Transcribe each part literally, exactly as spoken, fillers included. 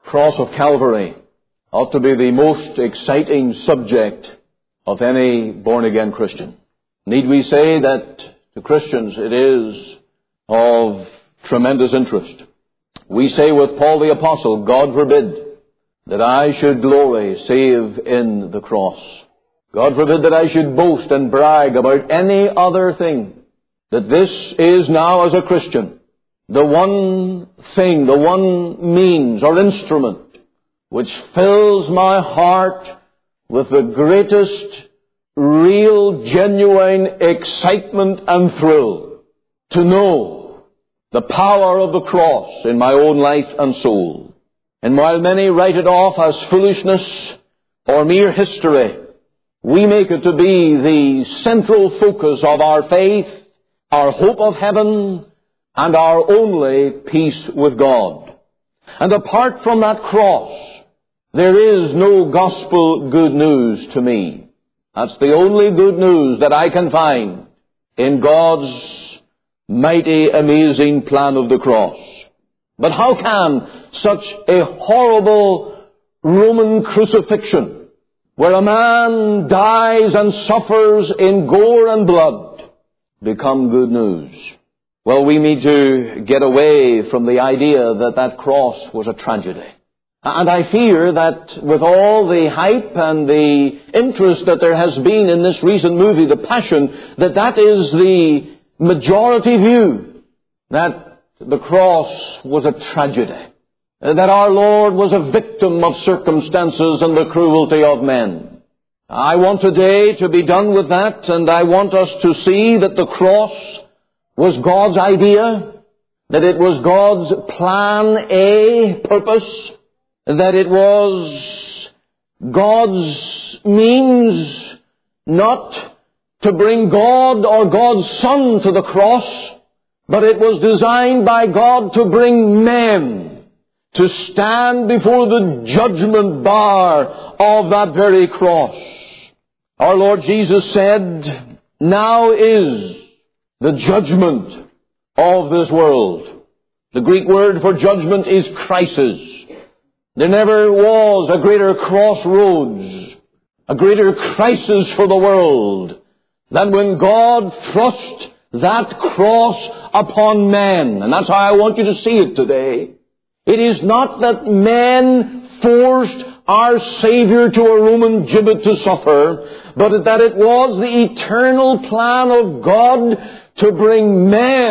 cross of Calvary ought to be the most exciting subject of any born-again Christian. Need we say that to Christians it is of tremendous interest? We say with Paul the Apostle, God forbid that I should glory save in the cross. God forbid that I should boast and brag about any other thing. That this is now, as a Christian, the one thing, the one means or instrument which fills my heart with the greatest real, genuine excitement and thrill to know the power of the cross in my own life and soul. And while many write it off as foolishness or mere history, we make it to be the central focus of our faith, our hope of heaven, and our only peace with God. And apart from that cross, there is no gospel good news to me. That's the only good news that I can find in God's mighty, amazing plan of the cross. But how can such a horrible Roman crucifixion, where a man dies and suffers in gore and blood, become good news? Well, we need to get away from the idea that that cross was a tragedy. And I fear that with all the hype and the interest that there has been in this recent movie, The Passion, that that is the majority view, that the cross was a tragedy, that our Lord was a victim of circumstances and the cruelty of men. I want today to be done with that, and I want us to see that the cross was God's idea, that it was God's plan A, purpose, that it was God's means not to bring God or God's Son to the cross, but it was designed by God to bring men to stand before the judgment bar of that very cross. Our Lord Jesus said, "Now is the judgment of this world." The Greek word for judgment is crisis. There never was a greater crossroads, a greater crisis for the world than when God thrust that cross upon men. And that's how I want you to see it today. It is not that men forced our Savior to a Roman gibbet to suffer, but that it was the eternal plan of God to bring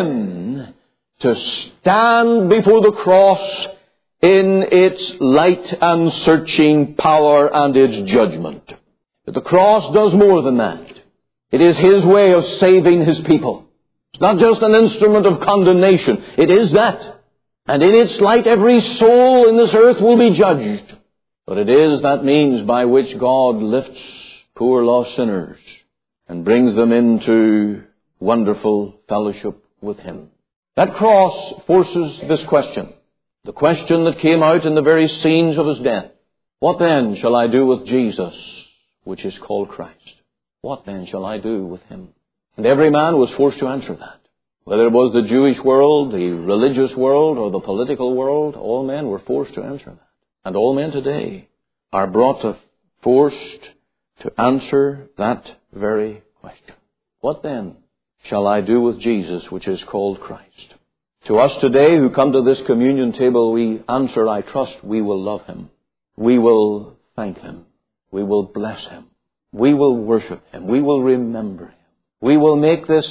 men to stand before the cross in its light and searching power and its judgment. But the cross does more than that. It is His way of saving His people. It's not just an instrument of condemnation. It is that. And in its light, every soul in this earth will be judged. But it is that means by which God lifts poor lost sinners and brings them into wonderful fellowship with Him. That cross forces this question. The question that came out in the very scenes of His death. What then shall I do with Jesus, which is called Christ? What then shall I do with Him? And every man was forced to answer that. Whether it was the Jewish world, the religious world, or the political world, all men were forced to answer that. And all men today are brought to, forced to answer that very question. What then shall I do with Jesus, which is called Christ? To us today who come to this communion table, we answer, I trust we will love Him. We will thank Him. We will bless Him. We will worship Him. We will remember Him. We will make this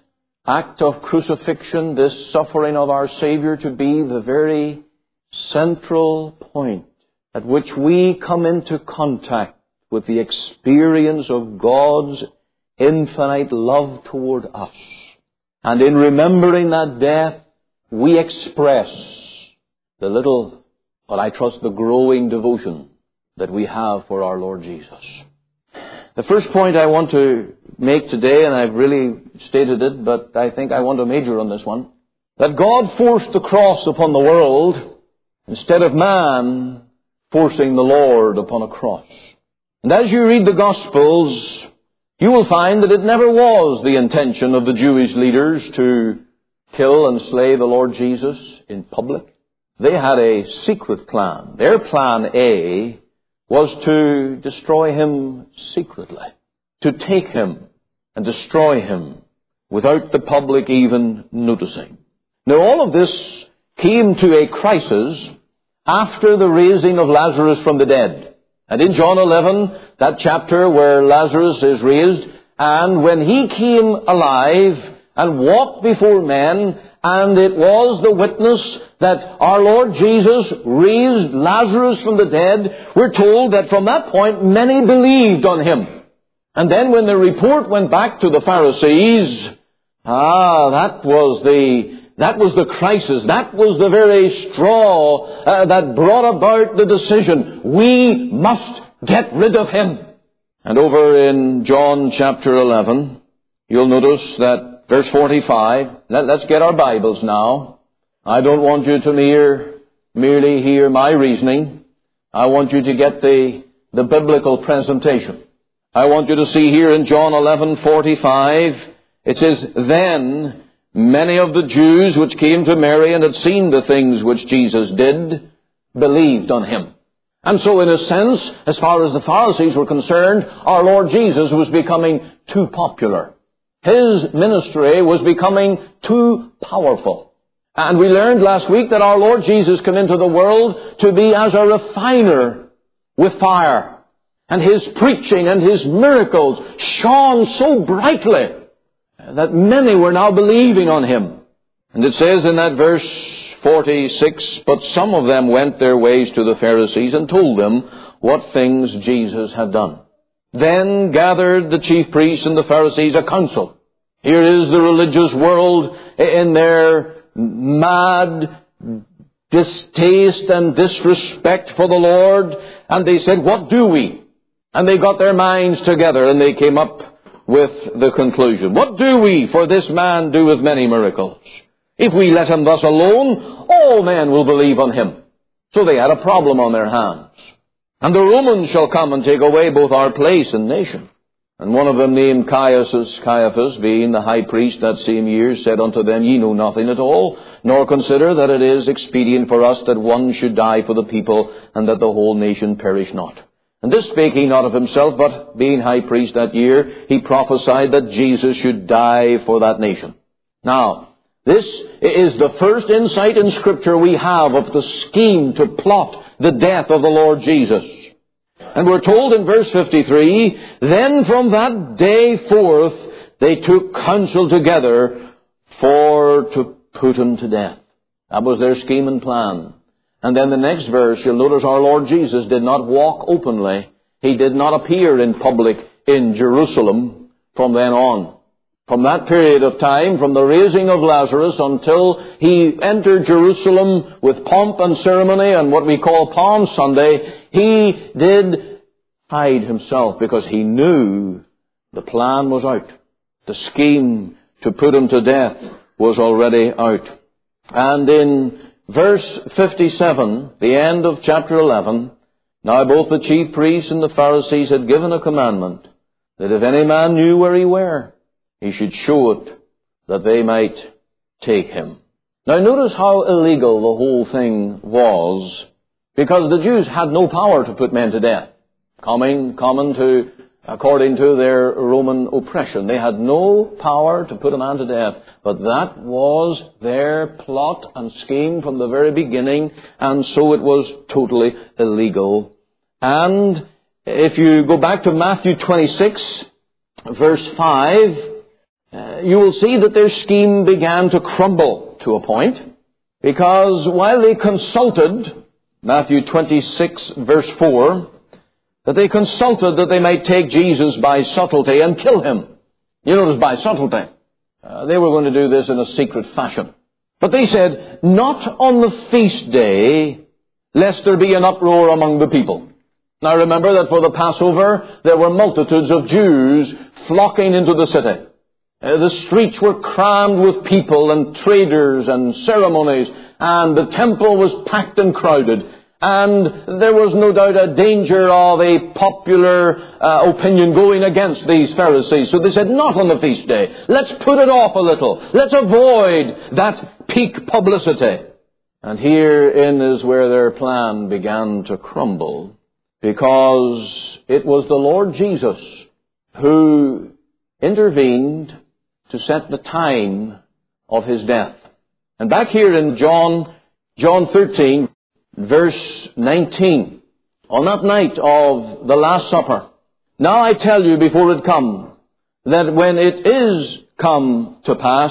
act of crucifixion, this suffering of our Savior, to be the very central point at which we come into contact with the experience of God's infinite love toward us. And in remembering that death, we express the little, but I trust the growing devotion that we have for our Lord Jesus. The first point I want to make today, and I've really stated it, but I think I want to major on this one, that God forced the cross upon the world instead of man forcing the Lord upon a cross. And as you read the Gospels, you will find that it never was the intention of the Jewish leaders to kill and slay the Lord Jesus in public. They had a secret plan. Their plan A was to destroy him secretly, to take him and destroy him without the public even noticing. Now all of this came to a crisis after the raising of Lazarus from the dead. And in John eleven, that chapter where Lazarus is raised, and when he came alive and walked before men, and it was the witness that our Lord Jesus raised Lazarus from the dead, we're told that from that point many believed on him. And then when the report went back to the Pharisees, ah, that was the that was the crisis. That was the very straw uh, that brought about the decision. We must get rid of him. And over in John chapter eleven, you'll notice that verse forty-five, let, let's get our Bibles now. I don't want you to mere, merely hear my reasoning. I want you to get the, the biblical presentation. I want you to see here in John eleven forty-five, it says, Then many of the Jews which came to Mary and had seen the things which Jesus did, believed on him. And so in a sense, as far as the Pharisees were concerned, our Lord Jesus was becoming too popular. His ministry was becoming too powerful. And we learned last week that our Lord Jesus came into the world to be as a refiner with fire. And his preaching and his miracles shone so brightly that many were now believing on him. And it says in that verse forty-six, But some of them went their ways to the Pharisees and told them what things Jesus had done. Then gathered the chief priests and the Pharisees a council. Here is the religious world in their mad distaste and disrespect for the Lord. And they said, What do we? And they got their minds together and they came up with the conclusion. What do we for this man do with many miracles? If we let him thus alone, all men will believe on him. So they had a problem on their hands. And the Romans shall come and take away both our place and nation. And one of them named Caiaphas, Caiaphas, being the high priest that same year, said unto them, Ye know nothing at all, nor consider that it is expedient for us that one should die for the people, and that the whole nation perish not. And this spake he not of himself, but being high priest that year, he prophesied that Jesus should die for that nation. Now, this is the first insight in Scripture we have of the scheme to plot the death of the Lord Jesus. And we're told in verse fifty-three, Then from that day forth they took counsel together for to put him to death. That was their scheme and plan. And then the next verse, you'll notice our Lord Jesus did not walk openly. He did not appear in public in Jerusalem from then on. From that period of time, from the raising of Lazarus until he entered Jerusalem with pomp and ceremony and what we call Palm Sunday, he did hide himself because he knew the plan was out. The scheme to put him to death was already out. And in verse fifty-seven, the end of chapter eleven, Now both the chief priests and the Pharisees had given a commandment that if any man knew where he were, he should show it, that they might take him. Now notice how illegal the whole thing was, because the Jews had no power to put men to death. Coming, common to, according to their Roman oppression. They had no power to put a man to death. But that was their plot and scheme from the very beginning, and so it was totally illegal. And if you go back to Matthew twenty-six, verse five, Uh, you will see that their scheme began to crumble to a point, because while they consulted, Matthew twenty-six verse four, that they consulted that they might take Jesus by subtlety and kill him. You notice by subtlety. Uh, they were going to do this in a secret fashion. But they said, not on the feast day, lest there be an uproar among the people. Now remember that for the Passover, there were multitudes of Jews flocking into the city. Uh, the streets were crammed with people and traders and ceremonies, and the temple was packed and crowded. And there was no doubt a danger of a popular uh, opinion going against these Pharisees. So they said, not on the feast day. Let's put it off a little. Let's avoid that peak publicity. And herein is where their plan began to crumble, because it was the Lord Jesus who intervened to set the time of his death. And back here in John, John thirteen, verse nineteen, on that night of the Last Supper, now I tell you before it come, that when it is come to pass,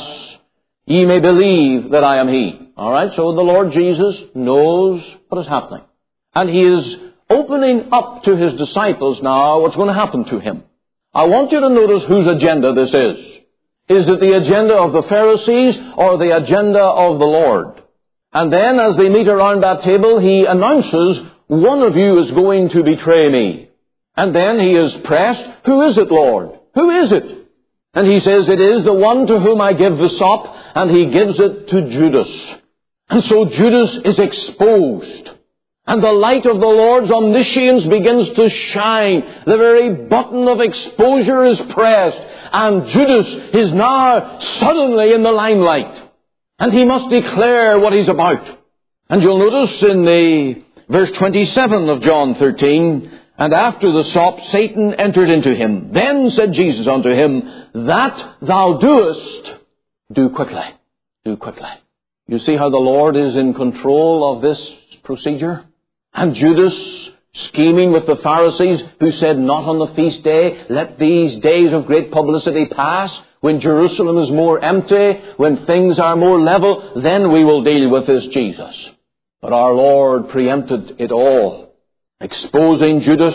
ye may believe that I am he. All right, so the Lord Jesus knows what is happening. And he is opening up to his disciples now what's going to happen to him. I want you to notice whose agenda this is. Is it the agenda of the Pharisees or the agenda of the Lord? And then as they meet around that table, he announces, one of you is going to betray me. And then he is pressed, who is it, Lord? Who is it? And he says, it is the one to whom I give the sop, and he gives it to Judas. And so Judas is exposed. And the light of the Lord's omniscience begins to shine. The very button of exposure is pressed. And Judas is now suddenly in the limelight. And he must declare what he's about. And you'll notice in the verse twenty-seven of John thirteen, and after the sop, Satan entered into him. Then said Jesus unto him, that thou doest, do quickly. Do quickly. You see how the Lord is in control of this procedure? And Judas, scheming with the Pharisees, who said, not on the feast day, let these days of great publicity pass. When Jerusalem is more empty, when things are more level, then we will deal with this Jesus. But our Lord preempted it all, exposing Judas,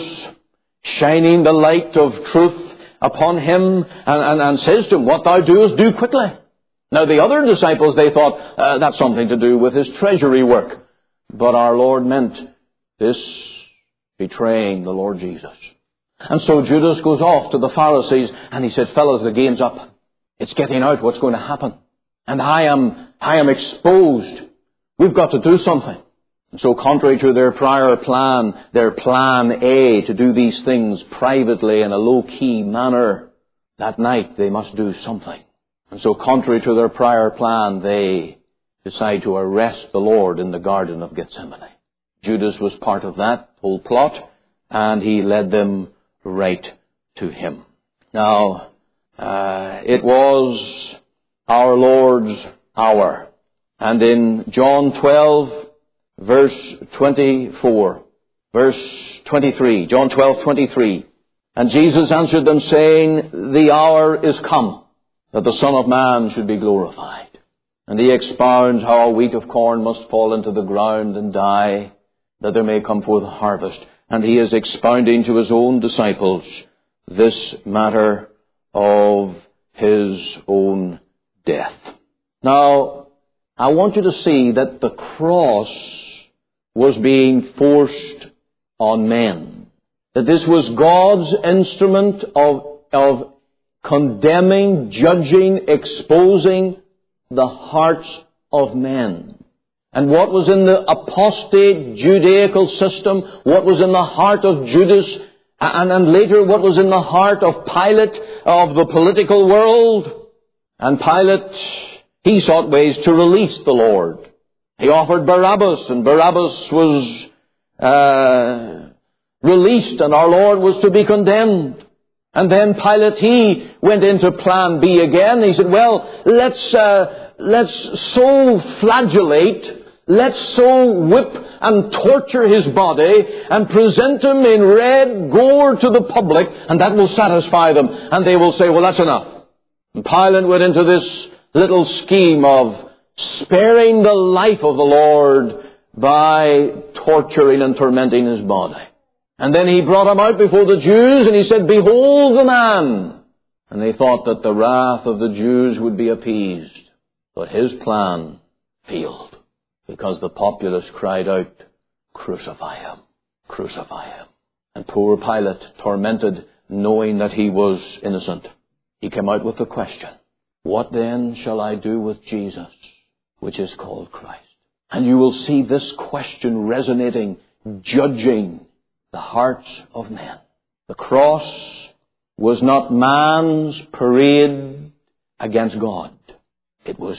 shining the light of truth upon him, and, and, and says to him, what thou doest, do quickly. Now the other disciples, they thought, uh, that's something to do with his treasury work. But our Lord meant this betraying the Lord Jesus. And so Judas goes off to the Pharisees and he said, fellows, the game's up. It's getting out what's going to happen. And I am, I am exposed. We've got to do something. And so contrary to their prior plan, their plan A, to do these things privately in a low-key manner, that night they must do something. And so contrary to their prior plan, they decide to arrest the Lord in the Garden of Gethsemane. Judas was part of that whole plot, and he led them right to him. Now, uh, it was our Lord's hour. And in John twelve, verse twenty-four, verse twenty-three, John twelve, twenty-three, and Jesus answered them, saying, the hour is come, that the Son of Man should be glorified. And he expounds how a wheat of corn must fall into the ground and die, that there may come forth a harvest. And he is expounding to his own disciples this matter of his own death. Now, I want you to see that the cross was being forced on men. That this was God's instrument of, of condemning, judging, exposing the hearts of men. And what was in the apostate Judaical system, what was in the heart of Judas, and, and later what was in the heart of Pilate, of the political world. And Pilate, he sought ways to release the Lord. He offered Barabbas, and Barabbas was uh, released, and our Lord was to be condemned. And then Pilate, he went into plan B again. He said, well, let's, uh, let's so flagellate, let's so whip and torture his body and present him in red gore to the public, and that will satisfy them. And they will say, well, that's enough. And Pilate went into this little scheme of sparing the life of the Lord by torturing and tormenting his body. And then he brought him out before the Jews, and he said, behold the man. And they thought that the wrath of the Jews would be appeased. But his plan failed, because the populace cried out, crucify him, crucify him. And poor Pilate, tormented, knowing that he was innocent, he came out with the question, what then shall I do with Jesus, which is called Christ? And you will see this question resonating, judging the hearts of men. The cross was not man's parade against God. It was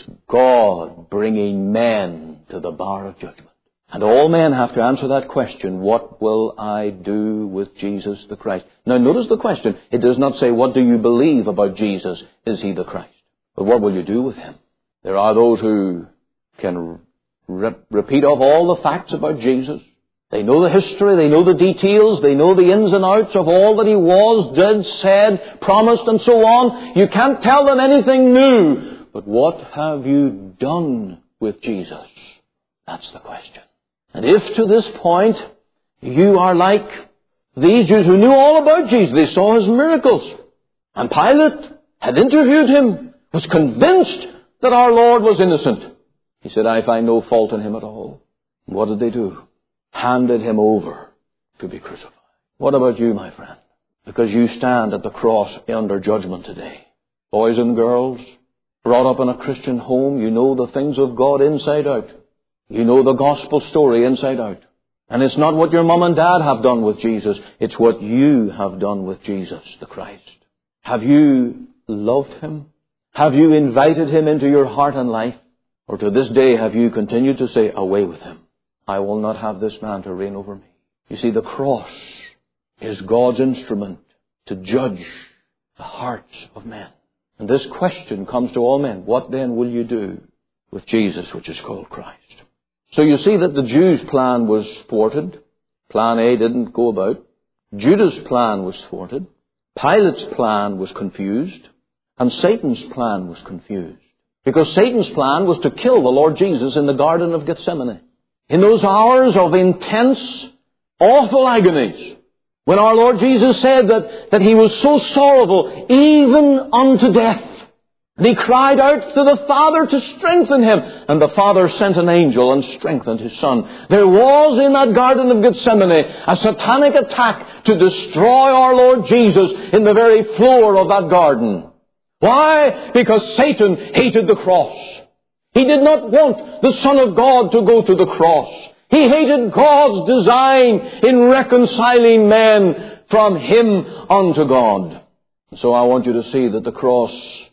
God bringing men to the bar of judgment. And all men have to answer that question, what will I do with Jesus the Christ? Now notice the question. It does not say, what do you believe about Jesus? Is he the Christ? But what will you do with him? There are those who can re- repeat off all the facts about Jesus. They know the history, they know the details, they know the ins and outs of all that he was, did, said, promised, and so on. You can't tell them anything new. But what have you done with Jesus? That's the question. And if to this point you are like these Jews who knew all about Jesus, they saw his miracles, and Pilate had interviewed him, was convinced that our Lord was innocent. He said, I find no fault in him at all. And what did they do? Handed him over to be crucified. What about you, my friend? Because you stand at the cross under judgment today. Boys and girls, brought up in a Christian home, you know the things of God inside out. You know the gospel story inside out. And it's not what your mom and dad have done with Jesus. It's what you have done with Jesus, the Christ. Have you loved him? Have you invited him into your heart and life? Or to this day have you continued to say, away with him. I will not have this man to reign over me. You see, the cross is God's instrument to judge the hearts of men. And this question comes to all men. What then will you do with Jesus, which is called Christ? So you see that the Jews' plan was thwarted. Plan A didn't go about. Judas' plan was thwarted. Pilate's plan was confused. And Satan's plan was confused. Because Satan's plan was to kill the Lord Jesus in the Garden of Gethsemane. In those hours of intense, awful agonies, when our Lord Jesus said that, that he was so sorrowful, even unto death. And he cried out to the Father to strengthen him. And the Father sent an angel and strengthened his Son. There was in that Garden of Gethsemane a satanic attack to destroy our Lord Jesus in the very floor of that garden. Why? Because Satan hated the cross. He did not want the Son of God to go to the cross. He hated God's design in reconciling men from him unto God. And so I want you to see that the cross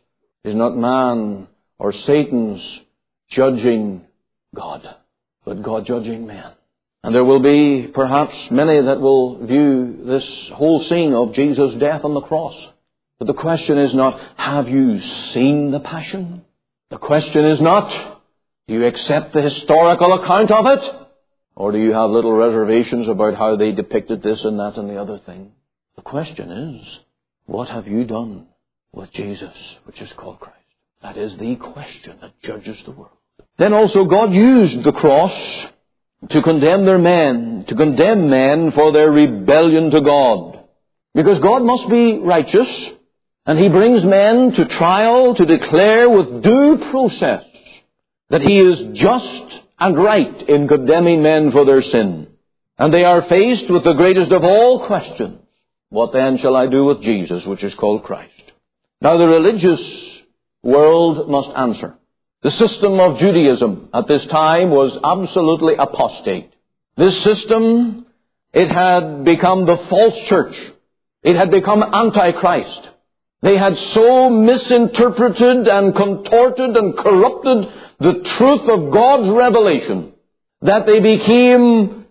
is not man or Satan's judging God, but God judging man. And there will be perhaps many that will view this whole scene of Jesus' death on the cross. But the question is not, have you seen the passion? The question is not, do you accept the historical account of it? Or do you have little reservations about how they depicted this and that and the other thing? The question is, what have you done with Jesus, which is called Christ? That is the question that judges the world. Then also God used the cross to condemn their men, to condemn men for their rebellion to God. Because God must be righteous, and he brings men to trial to declare with due process that he is just and right in condemning men for their sin. And they are faced with the greatest of all questions. What then shall I do with Jesus, which is called Christ? Now the religious world must answer. The system of Judaism at this time was absolutely apostate. This system, it had become the false church. It had become antichrist. They had so misinterpreted and contorted and corrupted the truth of God's revelation that they became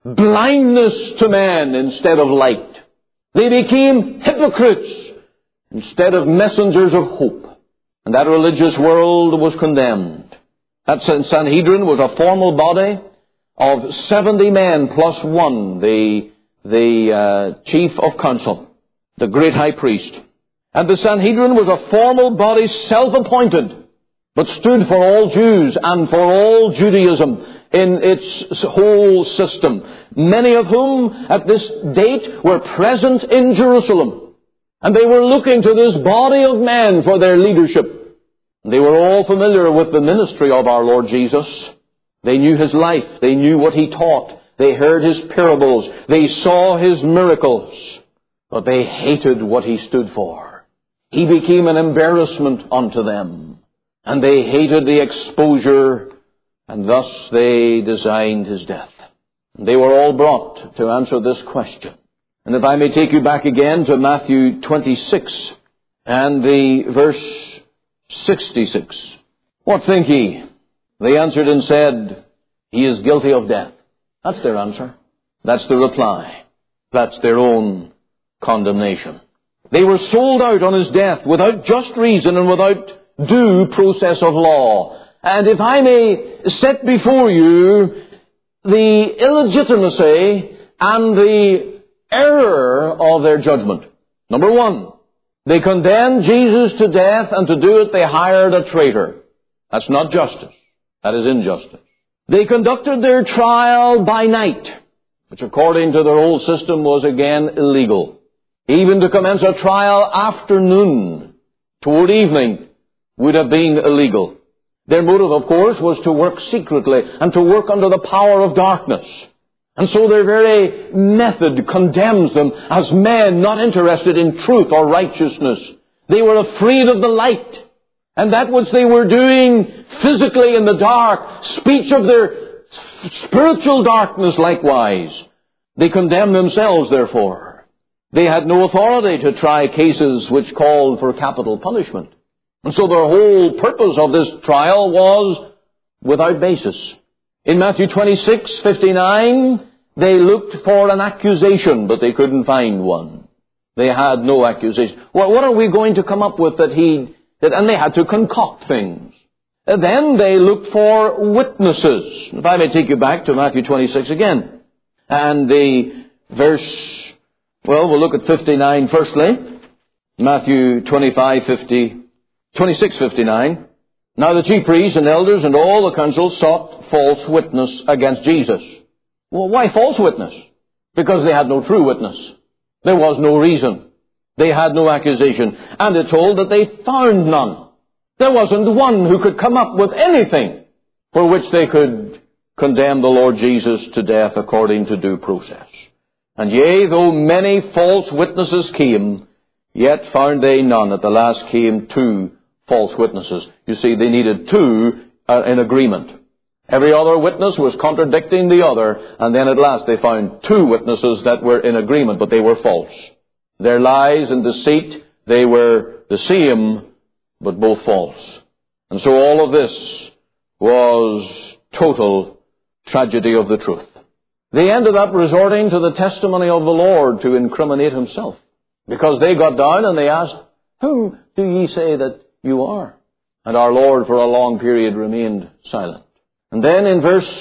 blindness to man instead of light. They became hypocrites instead of messengers of hope. And that religious world was condemned. That Sanhedrin was a formal body of seventy men plus one, the, the uh, chief of council, the great high priest. And the Sanhedrin was a formal body, self-appointed, but stood for all Jews and for all Judaism in its whole system, many of whom at this date were present in Jerusalem. And they were looking to this body of men for their leadership. They were all familiar with the ministry of our Lord Jesus. They knew his life. They knew what he taught. They heard his parables. They saw his miracles. But they hated what he stood for. He became an embarrassment unto them. And they hated the exposure, and thus they designed his death. They were all brought to answer this question. And if I may take you back again to Matthew twenty-six and the verse sixty-six. What think ye? They answered and said, He is guilty of death. That's their answer. That's the reply. That's their own condemnation. They were sold out on his death without just reason and without due process of law. And if I may set before you the illegitimacy and the error of their judgment. Number one, they condemned Jesus to death, and to do it they hired a traitor. That's not justice. That is injustice. They conducted their trial by night, which according to their old system was again illegal. Even to commence a trial afternoon, toward evening, would have been illegal. Their motive, of course, was to work secretly and to work under the power of darkness. And so their very method condemns them as men not interested in truth or righteousness. They were afraid of the light. And that which they were doing physically in the dark, speech of their spiritual darkness likewise. They condemned themselves, therefore. They had no authority to try cases which called for capital punishment. And so their whole purpose of this trial was without basis. In Matthew twenty-six fifty-nine, they looked for an accusation, but they couldn't find one. They had no accusation. Well, what are we going to come up with that he... That, and they had to concoct things. And then they looked for witnesses. If I may take you back to Matthew twenty-six again. And the verse... Well, we'll look at fifty-nine firstly. Matthew twenty-five fifty... twenty-six fifty-nine. Now the chief priests and elders and all the council sought false witness against Jesus. Well, why false witness? Because they had no true witness. There was no reason. They had no accusation. And it told that they found none. There wasn't one who could come up with anything for which they could condemn the Lord Jesus to death according to due process. And yea, though many false witnesses came, yet found they none. At the last came two false witnesses. You see, they needed two uh, in agreement. Every other witness was contradicting the other, and then at last they found two witnesses that were in agreement, but they were false. Their lies and deceit, they were the same, but both false. And so all of this was total tragedy of the truth. They ended up resorting to the testimony of the Lord to incriminate himself. Because they got down and they asked, Who do ye say that you are? And our Lord for a long period remained silent. And then in verse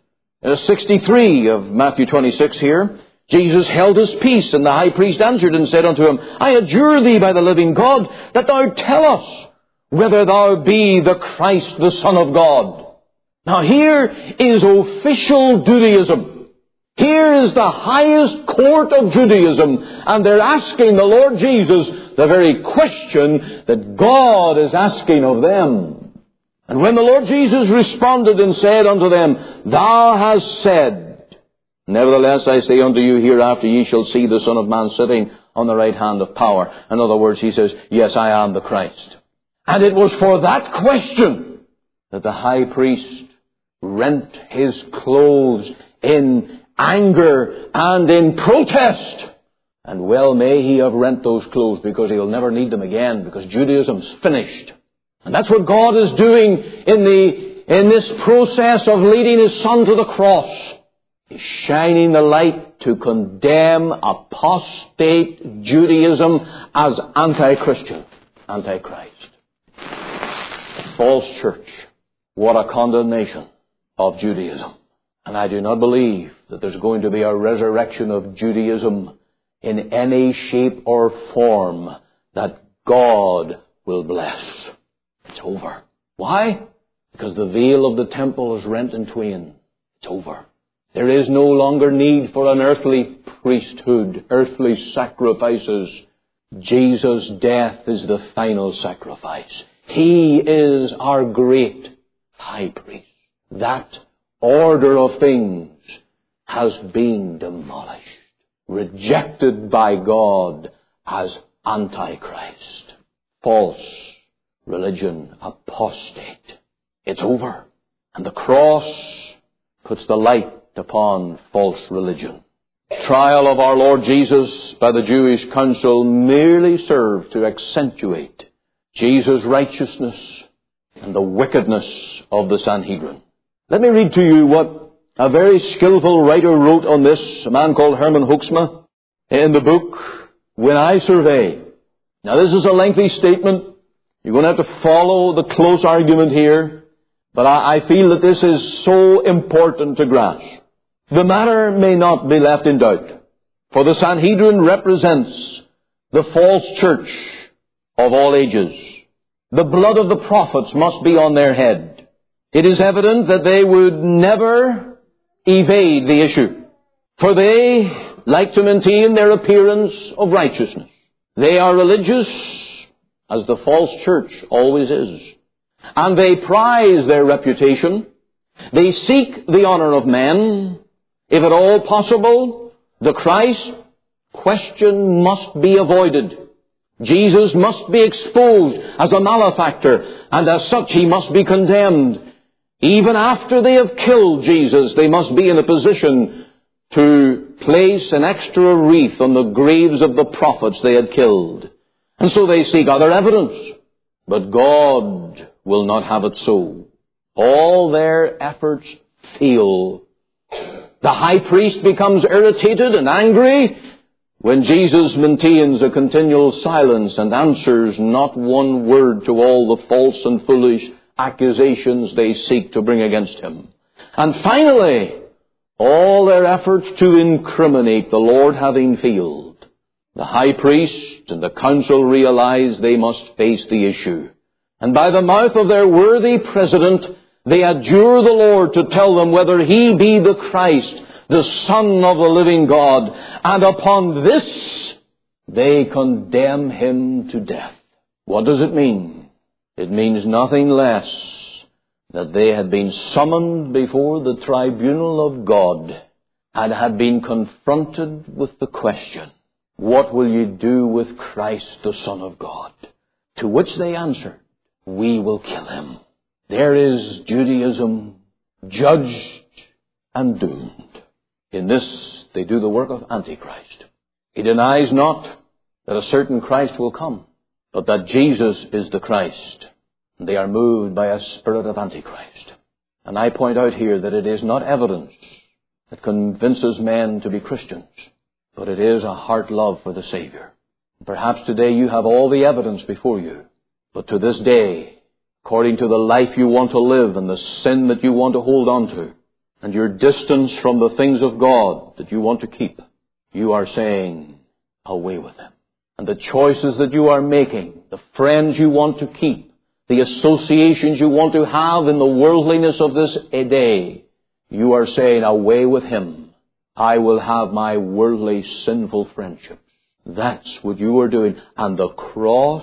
sixty-three of Matthew twenty-six here, Jesus held his peace, and the high priest answered and said unto him, I adjure thee by the living God, that thou tell us whether thou be the Christ, the Son of God. Now here is official Judaism. Here is the highest court of Judaism, and they're asking the Lord Jesus the very question that God is asking of them. And when the Lord Jesus responded and said unto them, Thou hast said, Nevertheless I say unto you, hereafter ye shall see the Son of Man sitting on the right hand of power. In other words, he says, Yes, I am the Christ. And it was for that question that the high priest rent his clothes in anger and in protest. And well may he have rent those clothes, because he'll never need them again, because Judaism's finished. And that's what God is doing in the in this process of leading his Son to the cross. He's shining the light to condemn apostate Judaism as anti-Christian, anti-Christ. A false church. What a condemnation of Judaism. And I do not believe that there's going to be a resurrection of Judaism in any shape or form that God will bless. It's over. Why? Because the veil of the temple is rent in twain. It's over. There is no longer need for an earthly priesthood, earthly sacrifices. Jesus' death is the final sacrifice. He is our great high priest. That order of things has been demolished, rejected by God as antichrist, false religion, apostate. It's over. And the cross puts the light upon false religion. Trial of our Lord Jesus by the Jewish council merely served to accentuate Jesus' righteousness and the wickedness of the Sanhedrin. Let me read to you what a very skillful writer wrote on this, a man called Herman Hoeksma, in the book, When I Survey. Now this is a lengthy statement. You're going to have to follow the close argument here, but I, I feel that this is so important to grasp. The matter may not be left in doubt, for the Sanhedrin represents the false church of all ages. The blood of the prophets must be on their head. It is evident that they would never evade the issue, for they like to maintain their appearance of righteousness. They are religious, as the false church always is, and they prize their reputation. They seek the honor of men. If at all possible, the Christ question must be avoided. Jesus must be exposed as a malefactor, and as such he must be condemned. Even after they have killed Jesus, they must be in a position to place an extra wreath on the graves of the prophets they had killed. And so they seek other evidence. But God will not have it so. All their efforts fail. The high priest becomes irritated and angry when Jesus maintains a continual silence and answers not one word to all the false and foolish accusations they seek to bring against him. And finally, all their efforts to incriminate the Lord having failed, the high priest and the council realize they must face the issue. And by the mouth of their worthy president, they adjure the Lord to tell them whether he be the Christ, the Son of the living God. And upon this, they condemn him to death. What does it mean? It means nothing less that they had been summoned before the tribunal of God and had been confronted with the question, what will you do with Christ, the Son of God? To which they answered, we will kill him. There is Judaism judged and doomed. In this, they do the work of Antichrist. He denies not that a certain Christ will come, but that Jesus is the Christ. And they are moved by a spirit of Antichrist. And I point out here that it is not evidence that convinces men to be Christians, but it is a heart love for the Savior. Perhaps today you have all the evidence before you, but to this day, according to the life you want to live and the sin that you want to hold on to, and your distance from the things of God that you want to keep, you are saying, away with them. And the choices that you are making, the friends you want to keep, the associations you want to have in the worldliness of this day, you are saying, away with him. I will have my worldly, sinful friendships. That's what you are doing. And the cross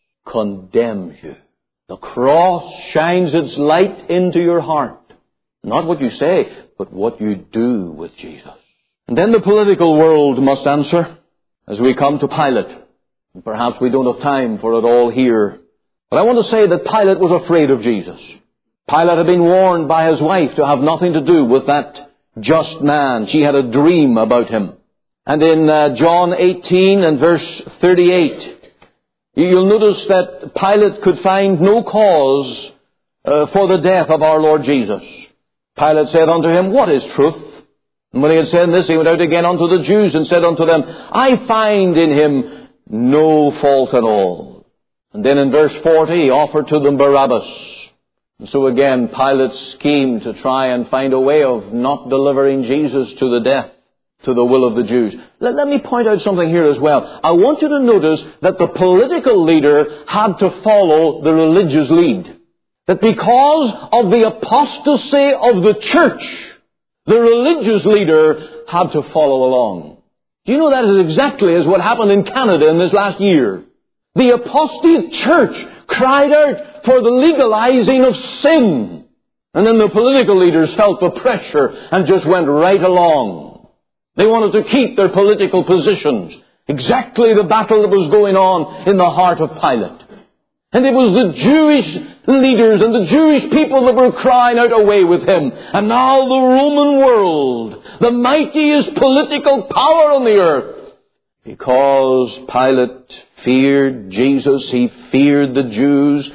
condemns you. The cross shines its light into your heart. Not what you say, but what you do with Jesus. And then the political world must answer as we come to Pilate. And perhaps we don't have time for it all here. But I want to say that Pilate was afraid of Jesus. Pilate had been warned by his wife to have nothing to do with that just man. She had a dream about him. And in uh, John eighteen and verse thirty-eight, you'll notice that Pilate could find no cause uh, for the death of our Lord Jesus. Pilate said unto him, what is truth? And when he had said this, he went out again unto the Jews and said unto them, I find in him no fault at all. And then in verse forty, he offered to them Barabbas. And so again, Pilate schemed to try and find a way of not delivering Jesus to the death, to the will of the Jews. Let, let me point out something here as well. I want you to notice that the political leader had to follow the religious lead. That because of the apostasy of the church, the religious leader had to follow along. Do you know that is exactly as what happened in Canada in this last year? The apostate church cried out for the legalizing of sin. And then the political leaders felt the pressure and just went right along. They wanted to keep their political positions. Exactly the battle that was going on in the heart of Pilate. And it was the Jewish leaders and the Jewish people that were crying out, away with him. And now the Roman world, the mightiest political power on the earth, because Pilate feared Jesus, he feared the Jews,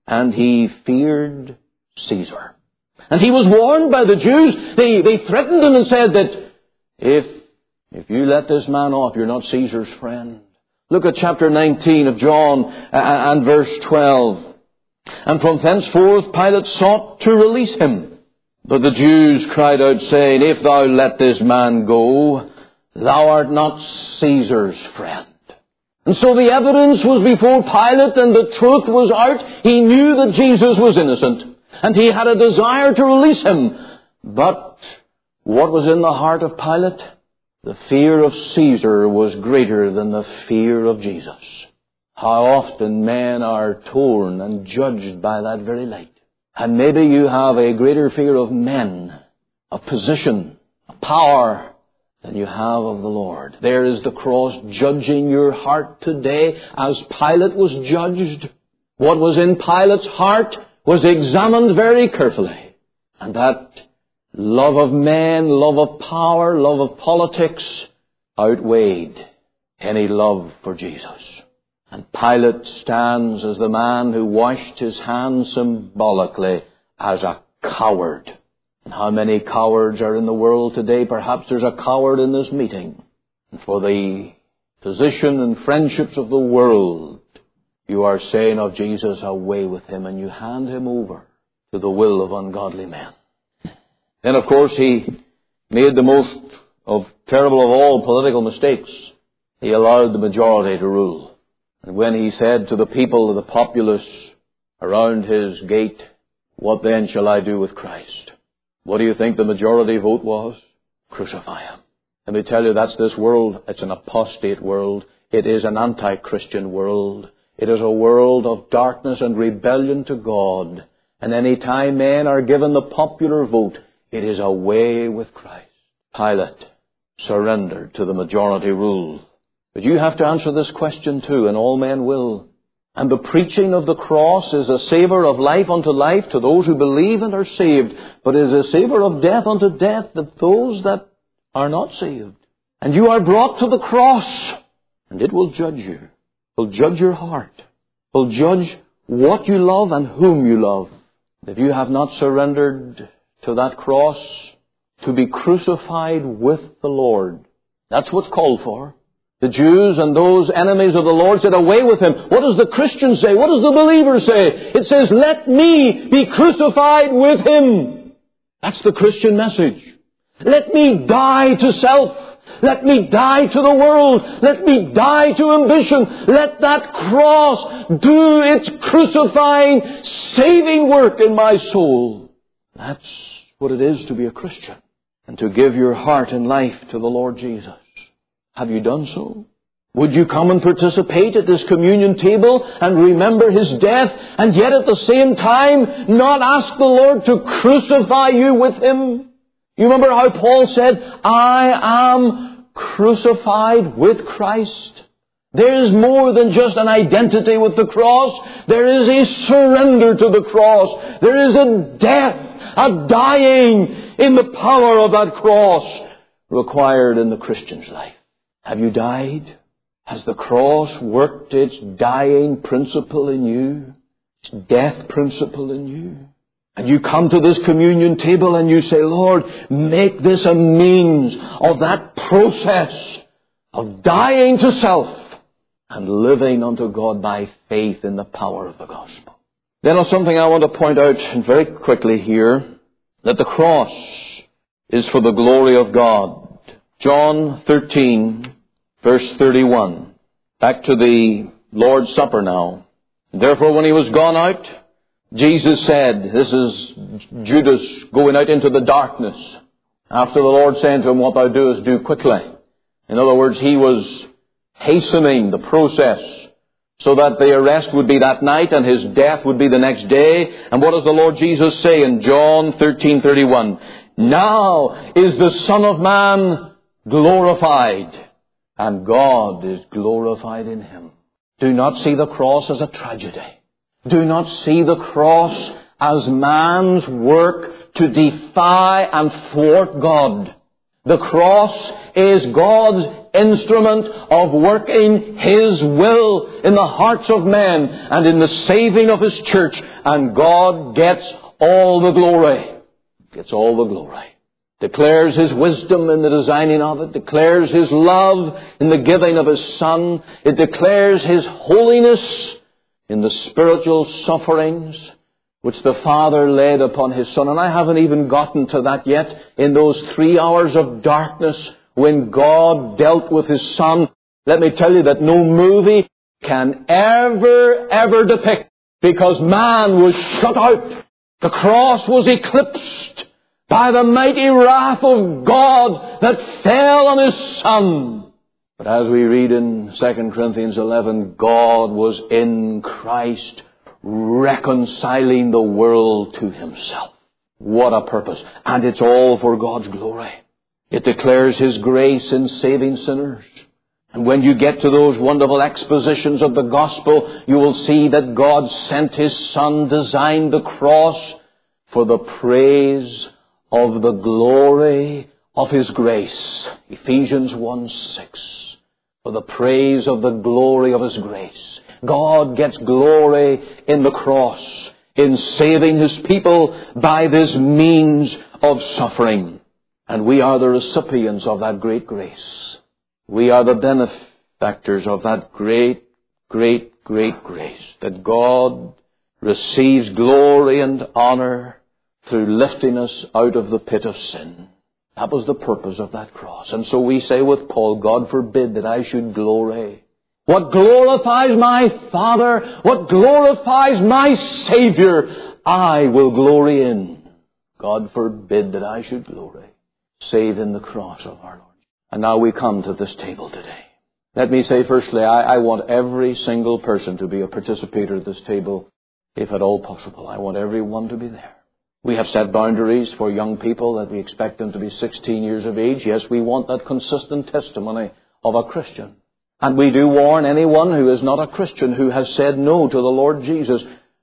and he feared Caesar. And he was warned by the Jews. They, they threatened him and said that if, if you let this man off, you're not Caesar's friend. Look at chapter nineteen of John and verse twelve. And from thenceforth Pilate sought to release him. But the Jews cried out, saying, If thou let this man go, thou art not Caesar's friend. And so the evidence was before Pilate and the truth was out. He knew that Jesus was innocent. And he had a desire to release him. But what was in the heart of Pilate? The fear of Caesar was greater than the fear of Jesus. How often men are torn and judged by that very light. And maybe you have a greater fear of men, of position, of power, than you have of the Lord. There is the cross judging your heart today as Pilate was judged. What was in Pilate's heart was examined very carefully. And that love of men, love of power, love of politics outweighed any love for Jesus. And Pilate stands as the man who washed his hands symbolically as a coward. And how many cowards are in the world today? Perhaps there's a coward in this meeting. And for the position and friendships of the world, you are saying of Jesus, away with him, and you hand him over to the will of ungodly men. Then, of course, he made the most of terrible of all political mistakes. He allowed the majority to rule. And when he said to the people, the populace around his gate, what then shall I do with Christ? What do you think the majority vote was? Crucify him. Let me tell you, that's this world. It's an apostate world. It is an anti-Christian world. It is a world of darkness and rebellion to God. And any time men are given the popular vote, it is away with Christ. Pilate surrendered to the majority rule. But you have to answer this question too, and all men will. And the preaching of the cross is a savour of life unto life to those who believe and are saved, but is a savour of death unto death to those that are not saved. And you are brought to the cross, and it will judge you. It will judge your heart. It will judge what you love and whom you love. If you have not surrendered to that cross, to be crucified with the Lord, that's what's called for. The Jews and those enemies of the Lord said, away with him. What does the Christian say? What does the believer say? It says, let me be crucified with him. That's the Christian message. Let me die to self. Let me die to the world. Let me die to ambition. Let that cross do its crucifying, saving work in my soul. That's what it is to be a Christian. And to give your heart and life to the Lord Jesus. Have you done so? Would you come and participate at this communion table and remember his death, and yet at the same time not ask the Lord to crucify you with him? You remember how Paul said, I am crucified with Christ. There is more than just an identity with the cross. There is a surrender to the cross. There is a death, a dying in the power of that cross required in the Christian's life. Have you died? Has the cross worked its dying principle in you? Its death principle in you? And you come to this communion table and you say, Lord, make this a means of that process of dying to self and living unto God by faith in the power of the gospel. Then there's something I want to point out very quickly here, that the cross is for the glory of God. John thirteen, verse thirty-one. Back to the Lord's Supper now. Therefore, when he was gone out, Jesus said, this is Judas going out into the darkness, after the Lord saying to him, what thou doest, do quickly. In other words, he was hastening the process so that the arrest would be that night and his death would be the next day. And what does the Lord Jesus say in John thirteen thirty-one? Now is the Son of Man glorified, and God is glorified in him. Do not see the cross as a tragedy. Do not see the cross as man's work to defy and thwart God. The cross is God's instrument of working His will in the hearts of men and in the saving of His church. And God gets all the glory. Gets all the glory. Declares His wisdom in the designing of it. Declares His love in the giving of His Son. It declares His holiness in the spiritual sufferings which the Father laid upon His Son. And I haven't even gotten to that yet. In those three hours of darkness when God dealt with His Son, let me tell you that no movie can ever, ever depict, because man was shut out. The cross was eclipsed by the mighty wrath of God that fell on His Son. But as we read in Second Corinthians eleven, God was in Christ reconciling the world to Himself. What a purpose. And it's all for God's glory. It declares His grace in saving sinners. And when you get to those wonderful expositions of the gospel, you will see that God sent His Son, designed the cross for the praise of the glory of His grace. Ephesians one six. For the praise of the glory of His grace. God gets glory in the cross, in saving His people by this means of suffering. And we are the recipients of that great grace. We are the benefactors of that great, great, great grace. That God receives glory and honor through lifting us out of the pit of sin. That was the purpose of that cross. And so we say with Paul, God forbid that I should glory. What glorifies my Father, what glorifies my Savior, I will glory in. God forbid that I should glory, save in the cross of our Lord. And now we come to this table today. Let me say firstly, I, I want every single person to be a participator at this table, if at all possible. I want everyone to be there. We have set boundaries for young people that we expect them to be sixteen years of age. Yes, we want that consistent testimony of a Christian. And we do warn anyone who is not a Christian, who has said no to the Lord Jesus,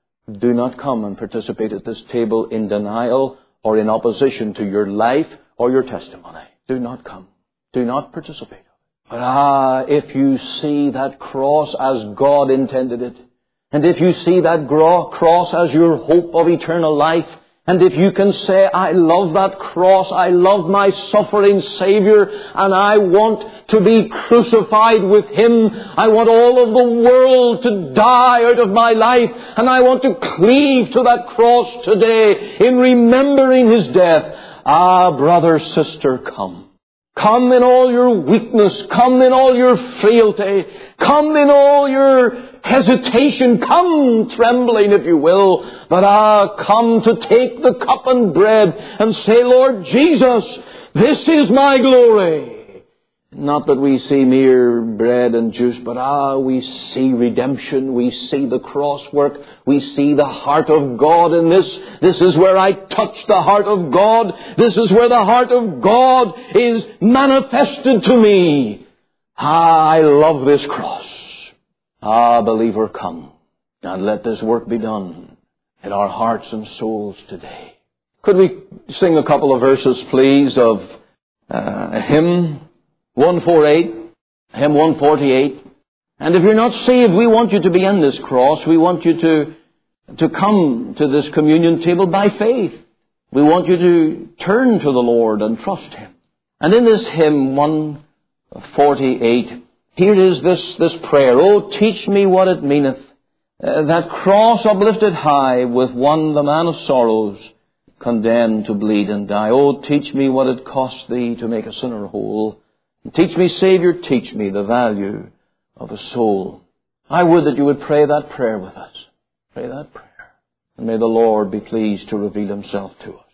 do not come and participate at this table in denial or in opposition to your life or your testimony. Do not come. Do not participate. But ah, if you see that cross as God intended it, and if you see that cross as your hope of eternal life, and if you can say, I love that cross, I love my suffering Savior, and I want to be crucified with Him. I want all of the world to die out of my life, and I want to cleave to that cross today in remembering His death. Ah, brother, sister, come. Come in all your weakness. Come in all your frailty. Come in all your hesitation. Come trembling, if you will. But ah, come to take the cup and bread and say, Lord Jesus, this is my glory. Not that we see mere bread and juice, but ah, we see redemption. We see the cross work. We see the heart of God in this. This is where I touch the heart of God. This is where the heart of God is manifested to me. Ah, I love this cross. Ah, believer, come and let this work be done in our hearts and souls today. Could we sing a couple of verses, please, of uh, a hymn? one forty-eight, hymn one forty-eight. And if you're not saved, we want you to be in this cross. We want you to, to come to this communion table by faith. We want you to turn to the Lord and trust Him. And in this hymn one forty-eight, here is this, this prayer. Oh, teach me what it meaneth, uh, that cross uplifted high, with one the man of sorrows, condemned to bleed and die. Oh, teach me what it cost Thee to make a sinner whole. Teach me, Savior, teach me the value of a soul. I would that you would pray that prayer with us. Pray that prayer. And may the Lord be pleased to reveal Himself to us.